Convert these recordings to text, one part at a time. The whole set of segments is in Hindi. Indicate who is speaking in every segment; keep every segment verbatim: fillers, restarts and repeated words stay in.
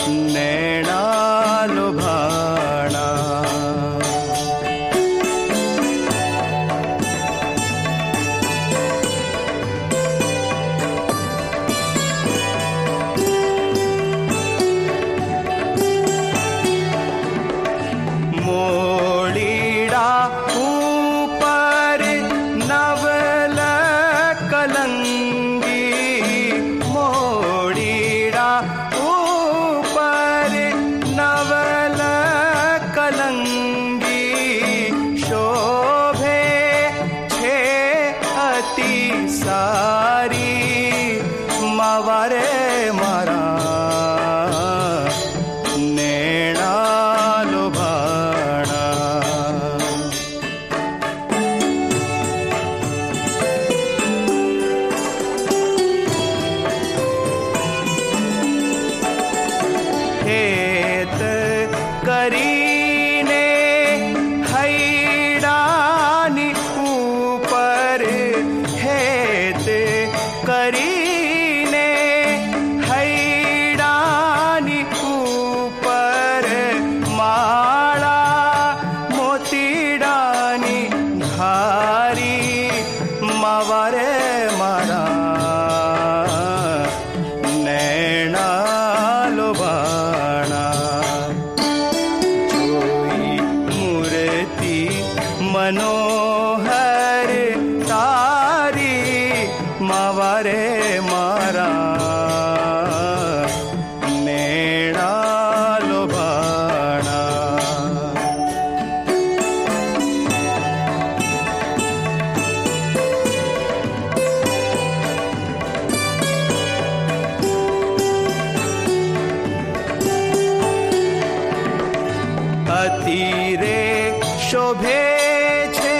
Speaker 1: नैना लुभाना। मोड़ीड़ा ऊपर नवल कलंगी, मोड़ीड़ा ऊपर नवल कलंगी, शोभे छे अति सारी मावारे मारा नैना लुभाना। हेत करीने हैडानी ऊपर, हेत करीने हैडानी ऊपर, माला मोतीडानी धारी मावारे मारा नैना लुभाना। जोई मूर्ति मनोहर तारी मावारे मारा नैना लुभाना। अतिरे शोभे छे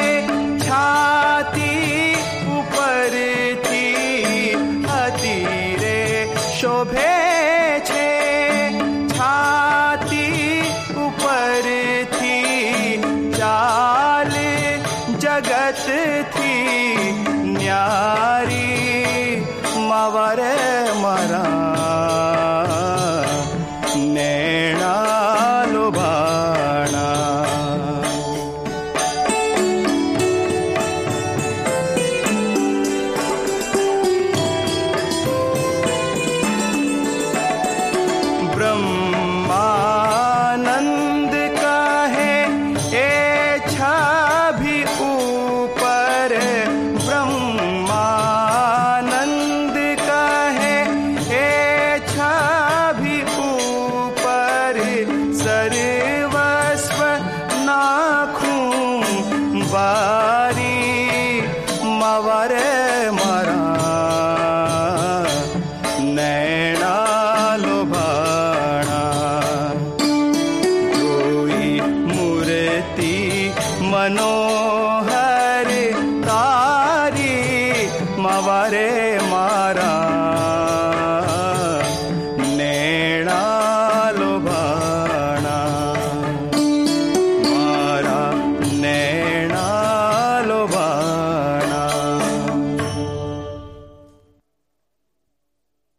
Speaker 1: छाती ऊपर थी, अतिरे शोभे छे छाती ऊपर थी, चाल जगत थी न्यारी मावारे मारा नैना लुभाना। ब्रह्मानंद कहे ए छवि ऊपर, ब्रह्मानंद कहे ए छवि ऊपर, सर्वस्व नाखूं बारी मावारे मारा नैना लुभाना। जोई मूर्ति मनोहर तारी मावारे मारा